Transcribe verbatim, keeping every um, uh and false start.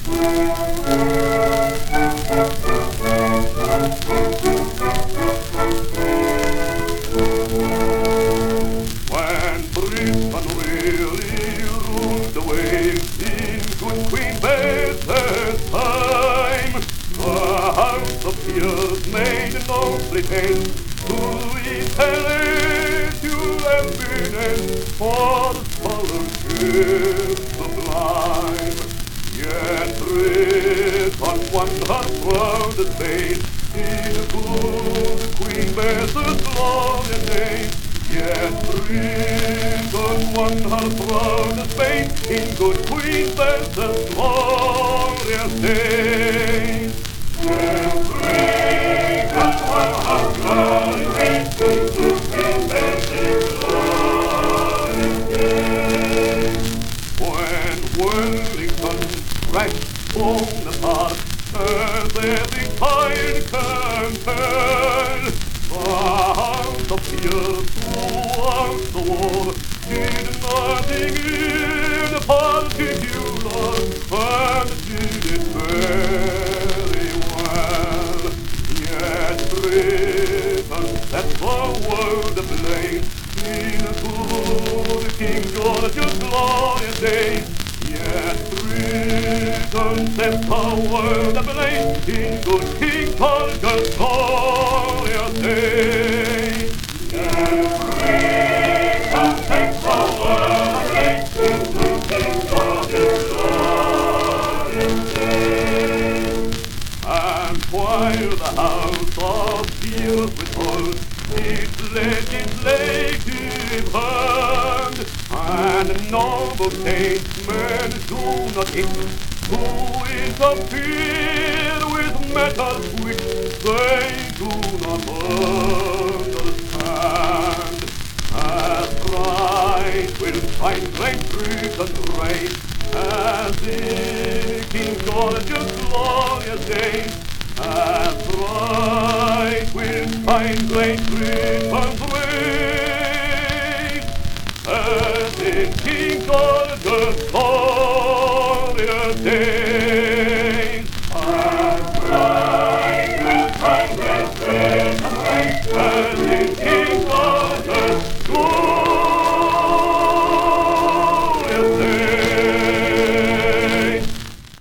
When Britain really ruled the waves in good Queen Bess's time, the House of Peers made no pretence to intellectual eminence for scholarship sublime. Yet Britain won her proudest fate in good Queen Bess's glorious name. Yet Britain won her proudest fate in good Queen Bess's glorious days. Yet Britain won her proudest fate in good Queen Bess's glorious days. When Wellington crashed Bonaparte as every tide can turn, the House of Peers throughout the war did nothing in particular, and did it very well. Yet Britain set the world ablaze in good King George's glorious days. Yet Britain set the world ablaze in good King George's glorious days. Yet Britain set the world ablaze in good King George's glorious days. And while the House of Peers withholds its legislative hand, and noble statesmen do not itch to interfere with matters which they do not understand, as right will find Great Britain's reign, as in King George's glorious days, as right will find Great Britain's reign, as in King George's glorious days.